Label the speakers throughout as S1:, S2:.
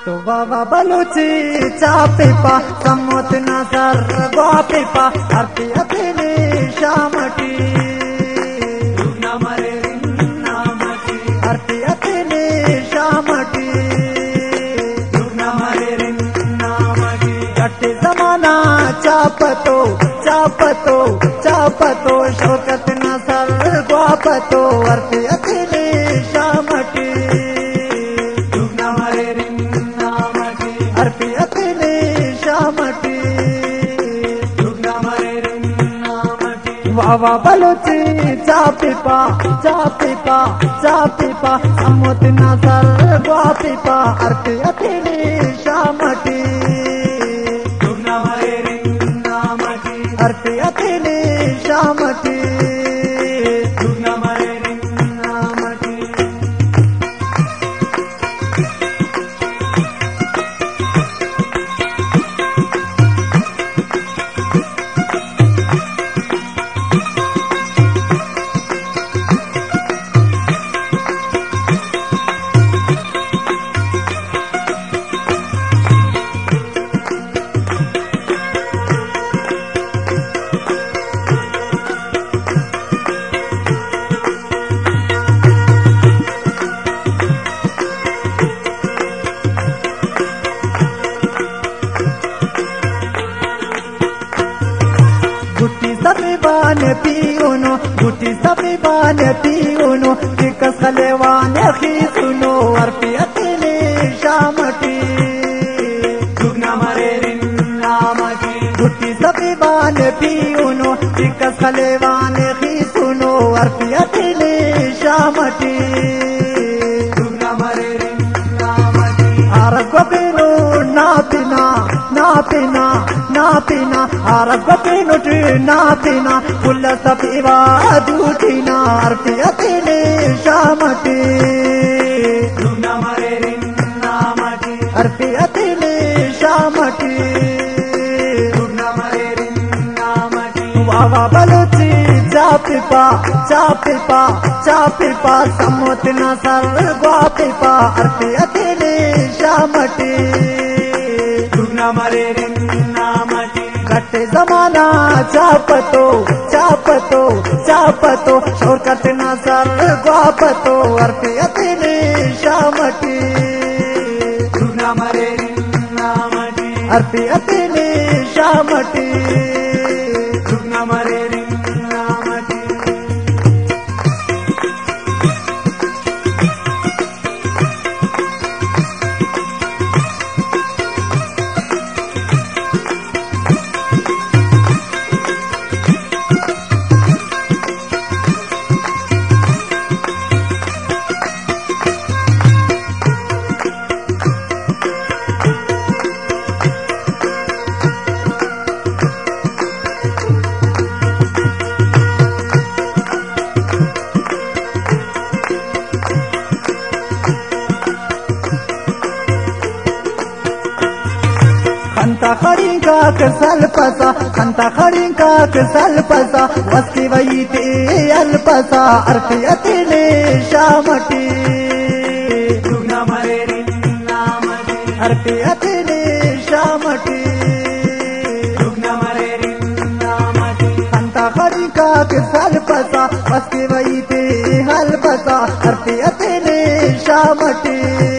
S1: बाबा बलूची चापिपा समोत नजर गोपिपा हरती अतिनी शामटी मरे नामटी हरती अतिनी शामटी मरे नामटी गट्टी जमाना चापतो चापतो चापतो शोकत नजर गोपतो हरती अतिनी शामटी वावा बलूची चापिपा चापिपा चापिपा समोत नजर गोपिपा अर्पी अतिनी शामटी अर्पी अतिनी शामटी पियोनो गुटी सभी बान पियोनो चिकस खलेवान खीसुनो अर्पी अतिनी शामटी गुटी सभी बान पियोनो चिकस खलेवान खीसुनो अर्पी अतिनी शामटी आरग बिनो ना पिना ना पिना ना पिना आरग बिनो ना पिना फुल सपीवा दूठीना अर्पी अतिनी शामटी अर्पी अतिनी शामटी वावा बलूची चापिपा चापिपा चापिपा समोत नजर गोपिपा अर्पी अतिनी शामटी गट्टे जमाना चापतो चापतो चापतो शोर करते नजर गोपतो अर्पी अतिनी शामटी अर्पी अतिनी शामटी खंता खड़ींका सल्पसा खंता खड़ींका सल्पसा वस्ती वैते अल्पसा अर्पी अतिनी शामटी अर्पी अतिनी शामटी खंता खड़ींका सल्पसा वस्ती वैते अल्पसा अर्पी अतिनी शामटी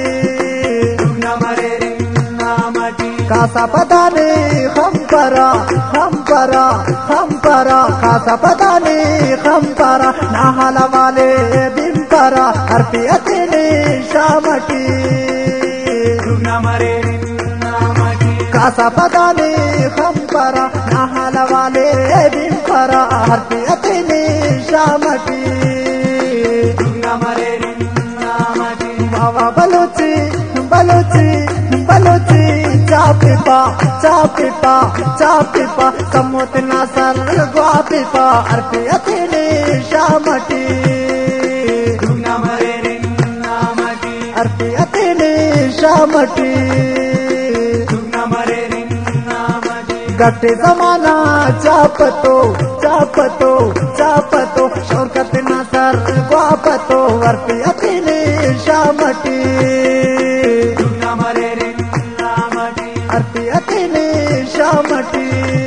S1: खासा पदाने हम परा हम परा हम परा खासा पदाने हम परा नाहाला वाले बिम परा अर्पी अतिनी शामटी खासा पदाने हम परा नाहाला वाले बिम परा अर्पी अतिनी शामटी बाबा बलूची बलूची बलूची चापिपा चापिपा चापिपा समोत नजर गोपिपा अर्पी अतिनी शामटी अर्पी अतिनी शामटी गट्टे जमाना चापतो चापतो चापतो शोर करते नजर गोपतो अर्पी अतिनी शामटी
S2: Mare
S1: शामटी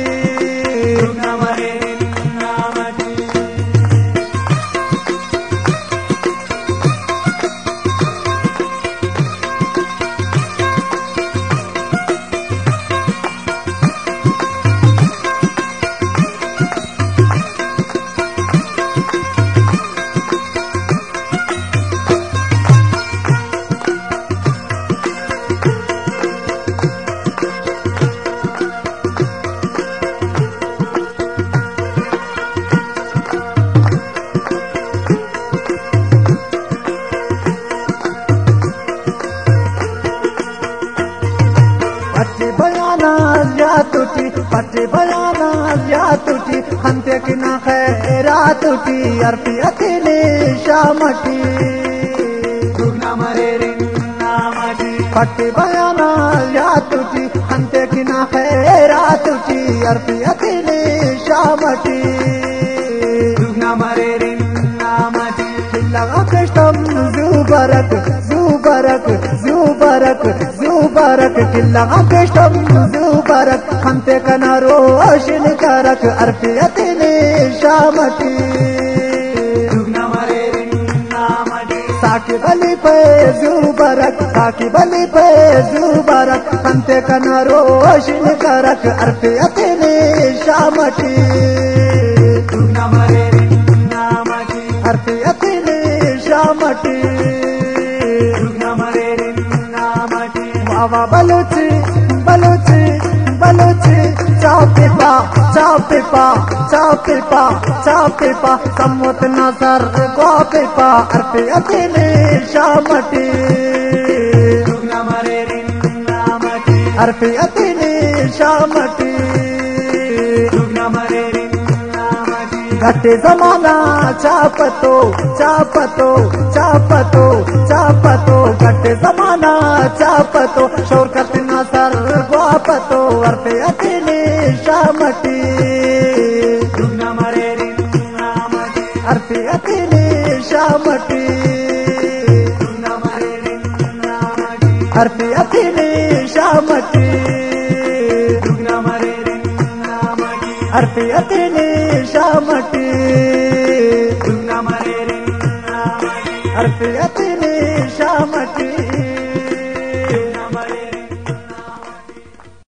S1: पट्टी बयाना या तुटी हंते की ना खैरा तुटी अरपी अकेले शामटी पट्टी बयाना या तुटी हंते की ना खैरा तुटी अरपी अकेले शामटी लगा कष्टम जुबरक जुबरक जुबरक जुबरक किल्ला कष्टम जुबरक हंते कनारो अशिन करक अर्पियतिने शामटी साकी बली पे जुबरक साकी बली पे जुबरक हंते कनारो अशिन करक अर्पियतिने शामटी अर्पियतिने शामटी बाबा बलुची बलुची बलुची चापिपा चापिपा चापिपा चापिपा सम्मुत नजर गोपिपा अर्पियतिने शामटी अर्पियतिने शामटी घटे जमाना चापतो चापतो चापतो चापतो घटे जमाना चापतो शोर करते ना सर गोपतो अर्पियतिने शामटी अर्पियतिने शामटी अर्पियतिने शामटी अर्पियतिने शामटी अर्पियतिने शामटी।